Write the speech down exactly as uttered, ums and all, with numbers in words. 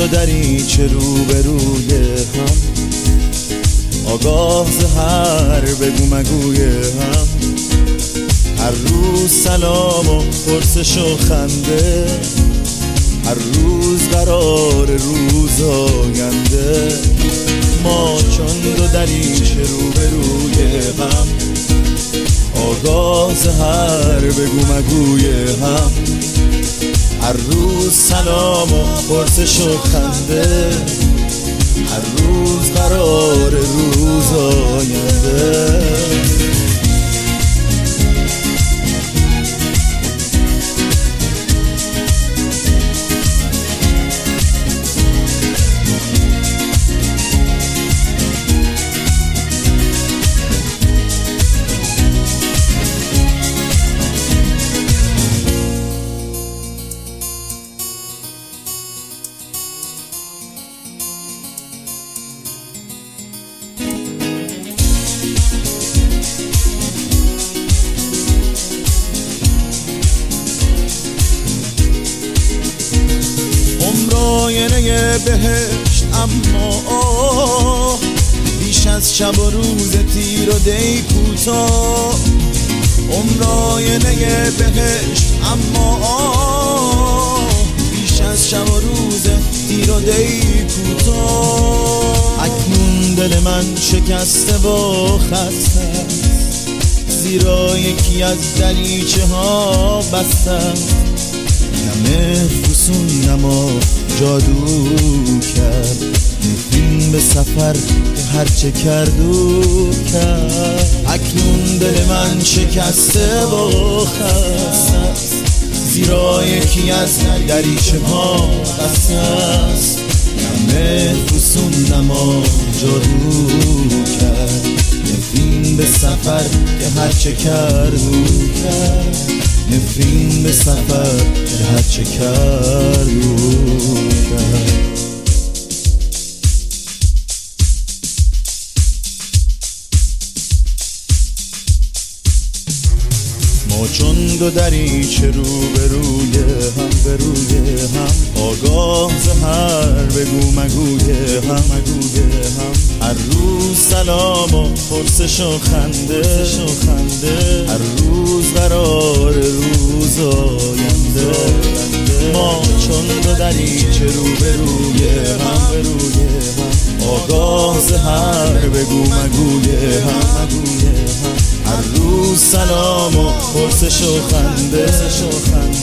دو دریچه روبروی هم، آگاه ز هر بگو مگوی هم، هر روز سلام و پرسش و خنده، هر روز قرار روز آینده. ما چون دو دریچه روبروی هم، آگاه ز هر بگو مگوی هم، هر روز سلام و پرسش و خنده، هر روز قرار روز آینده. آینه بهشت اما بیش از شب و روز تیر و دی کوتاه. عمر آینه بهشت اما بیش از شب و روز تیر و دی کوتاه. اکنون دل من شکسته و خسته است، زیرا یکی از دریچه ها بسته است. نمه فسون نما جادو کرد، نفرین به سفر که هرچه کرد و کرد. اکنون دل من شکسته و خسته است، زیرا یکی از دریچه ها بسته است. نمه فسون نما جادو کرد، نفرین به سفر که هرچه کرد و کرد. نفرین به سفر که هرچه کرد و کرد. ما چون دو دریچه روبروی هم، بروی هم، آگاه ز هر بگو مگوی هم، مگوی هم، هر روز سلام و پرسش و خنده، هر روز قرار روز آینده. ما چون دو دریچه روبروی هم، بروی هم، آگاه ز هر بگو مگوی هم، مگوی هم، هر روز سلام و پرسش و خنده.